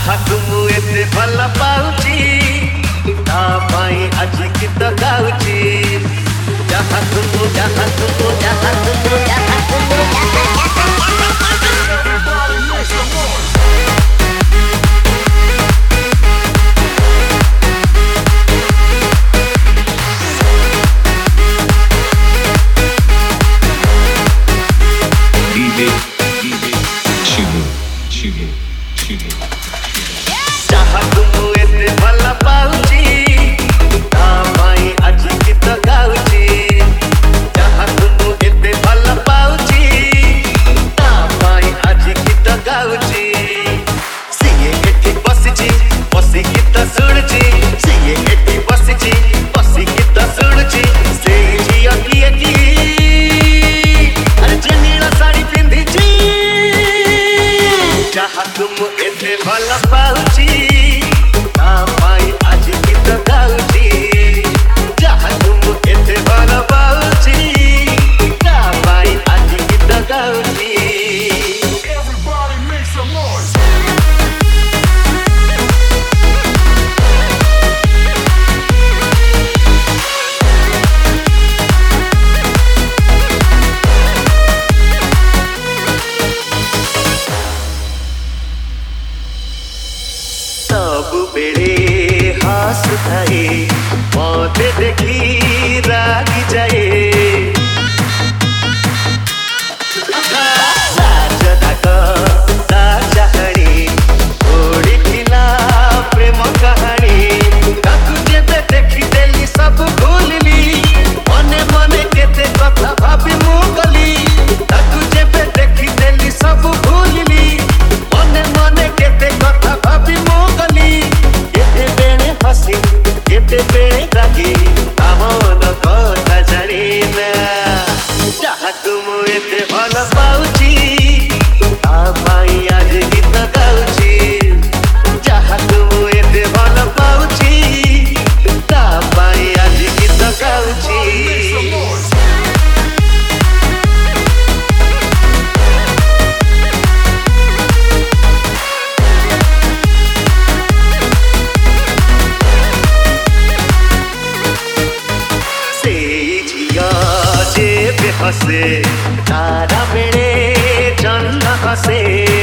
ଯାହାକୁ ମୁଁ ଏତେ ଭଲ ପାଉଛି ତା ପାଇଁ ଆଜି ଗୀତ ଗାଉଛି ଯାହାକୁ ମୁଁ ଯାହାକୁ ମୁଁ ଯାହାକୁ ମୁଁ ଯାହାକୁ ମୁଁ ଯାହାକୁ ମୁଁ ଏତେ ଭଲ ପାଉଛି ତା ପାଇଁ ଆଜି ଗୀତ ଗାଉଛି ଯାହାକୁ ମୁଁ ଏତେ ଭଲ ପାଉଛି ତା ପାଇଁ ଆଜି ଗୀତ ଗାଉଛି ସିଏ ଏଠି ବସିଛି ବସି ଗୀତ ଶୁଣୁଛି ସିଏ ଏଠି ବସିଛି ବସି ଗୀତ ଶୁଣୁଛି ସେଇ ଝିଅ କିଏ କି ଆରେ ଯେ ନୀଳ ଶାଢ଼ୀ ପିନ୍ଧିଛି ଯାହାକୁ ମୁଁ ଏତେ ଭଲ ପାଉଛି ତା ପାଇଁ ଆଜି ଗୀତ ଗାଉଛି ଯାହାକୁ ମୁଁ ଏତେ ଭଲ ପାଉଛି ତା ପାଇଁ ଆଜି ଗୀତ ଗାଉଛି Everybody make some noise. ସବୁବେଳେ ହସୁଥାଏ ମତେ ଦେଖି ରାଗି ଯାଏ ଲାଜ ଦାଗ ତା ଚାହାଣୀ ଓଳିଥିଲା ପ୍ରେମ କାହାଣୀ ତାକୁ ଯେବେ ଦେଖିଦେଲି ସବୁ ଭୁଲିଲି ମନେ ମନେ କେତେ କଥା ଭାବି ମୁଁ ଗଲି ତାକୁ ଯେବେ ଦେଖିଦେଲି ସବୁ ଭୁଲିଲି ମନେ ମନେ କେତେ କଥା ଭାବି ମୁଁ ଗଲି କେତେବେଳେ ହସି କେତେବେଳେ ରାଗି ତା ମନ କଥା ଜାଣିନା ଯାହାକୁ ମୁଁ ଏତେ ଭଲ ପାଉଛି ତା ପାଇଁ ଆଜି ଗୀତ ଗାଉଛି ଯାହାକୁ ମୁଁ ଏତେ ଭଲ ପାଉଛି ତା ପାଇଁ ଆଜି ଗୀତ ଗାଉଛି ସେଇ ଝିଅ ଯେବେ ହସେ ତାରା ବେଳେ ଜହ୍ନ ହସେ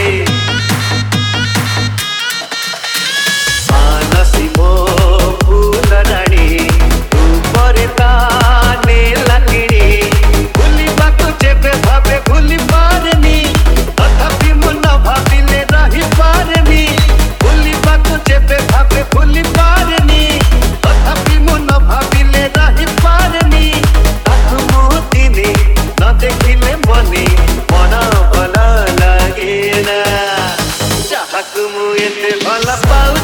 ମାନସୀ ମୋ ଫୁଲ ରାଣୀ ଉପରେ ତା ନେଲା କିଣି ଭୁଲିବାକୁ ଯେବେ ଭାବେ ଭୁଲି ପାରେନି ତଥାପି ମୁଁ ନ ଭାବିଲେ ରହିପାରେନି ଭୁଲିବାକୁ ଯେବେ ଭାବେ ଭୁଲି ପାରେନି ତଥାପି ମୁଁ ନ ଭାବିଲେ ରହିପାରେନି ତାକୁ ମୁଁ ଦିନେ ନ ଦେଖିଲେ ମନେ ମନ ଭଲ ଲାଗେନା ଯାହାକୁ ମୁଁ ଏତେ ଭଲ ପାଉଛି